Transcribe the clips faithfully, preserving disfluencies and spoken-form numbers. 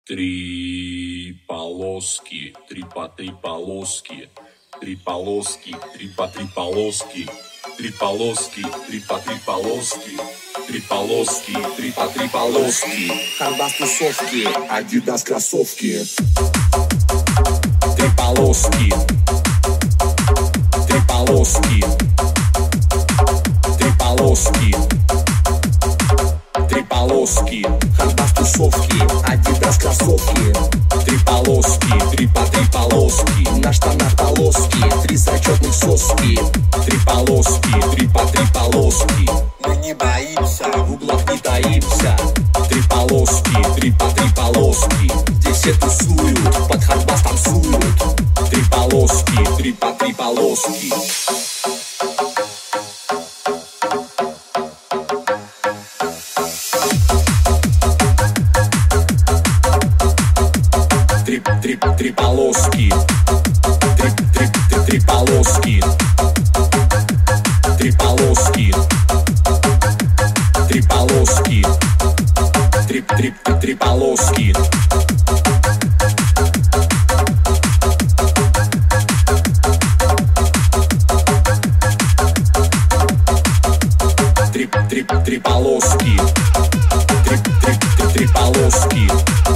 Три полоски, три по три полоски, три полоски, три по три полоски, три полоски, три по три полоски, три полоски, три по три полоски. Хардбас тусовки, Адидас кроссовки. Три полоски, три полоски, три полоски, три полоски. Хардбас тусовки, Адидас кроссовки. Три полоски, три по три полоски. На штанах полоски, три зачетных соски. Три полоски, три по три полоски. Мы не боимся, в углах не таимся. Три полоски, три по три полоски. Здесь все тусуют, под хардбас танцуют. Три полоски, три по три полоски. Три, три, три полоски. Три, три, три, три полоски. Три полоски. Три полоски. Три, три, три, три полоски. Три, три, три полоски. Три, три, три, три полоски.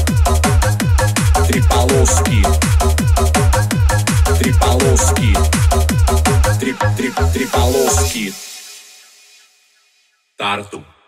Три полоски. Три полоски. Три, три, три полоски. Тарту.